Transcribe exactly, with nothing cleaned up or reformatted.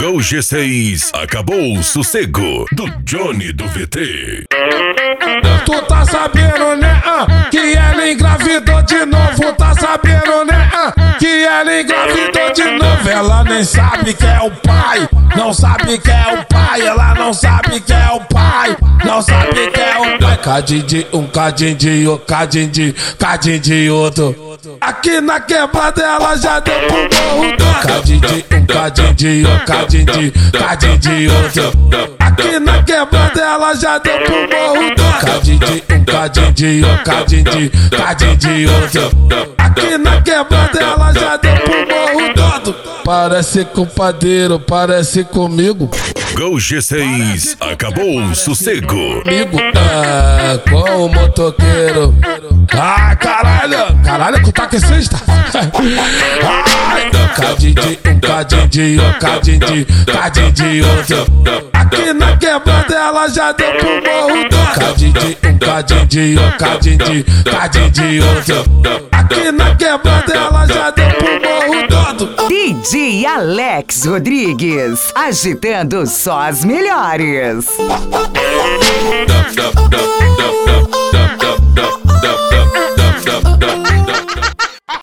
No G seis, acabou o sossego do Johnny do V T. Tu tá sabendo, né, ah, que ela engravidou de novo. Tá sabendo, né, ah, que ela engravidou de novo. Ela nem sabe que é o pai, não sabe que é o pai. Ela não sabe que é o pai, não sabe que é o pai. Cadinho de um, cadinho de outro, cadinho de, cadinho de outro. Aqui na quebrada ela já deu pro morro todo. Cadinho de um, cadinho de outro, cadinho de, cadinho de outro. Aqui na quebrada ela já deu pro morro todo. Cadinho de um, cadinho de outro, cadinho de, cadinho de outro. Aqui na quebrada ela já deu pro morro todo. Parece com padeiro, parece comigo. Go G seis, acabou o sossego. Comigo, é, com o motoqueiro. Ai, caralho, caralho, com taxista. Ai, cadinho de um, cadinho de outro, cadinho de, cadinho de outro. Aqui na quebrada ela já deu pro morro todo. Cadinho de um, cadinho de outro, cadinho de, cadinho de outro. Aqui na quebrada ela já deu pro morro todo. D J Alex Rodrigues, agitando só as melhores. Da, da, da, da, da.